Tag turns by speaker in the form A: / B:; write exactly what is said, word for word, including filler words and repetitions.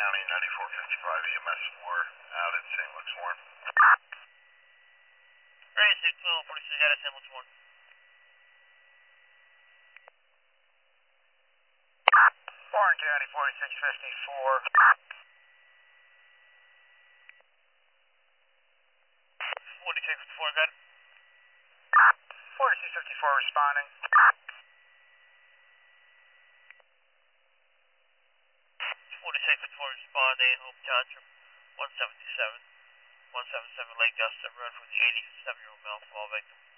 A: County, ninety-four fifty-five E M S four, out at Saint Luke's Warren.
B: Right, six twelve, forty-six out at Saint Luke's Warren.
A: Warren County, forty-six fifty-four.
B: forty-six fifty-four, got it.
A: forty-six fifty-four responding.
B: forty-six fifty-four responding, Hope Township, one seventy-seven, one seventy-seven Lake Dustin Road from the eighty-seven year old male fall victim.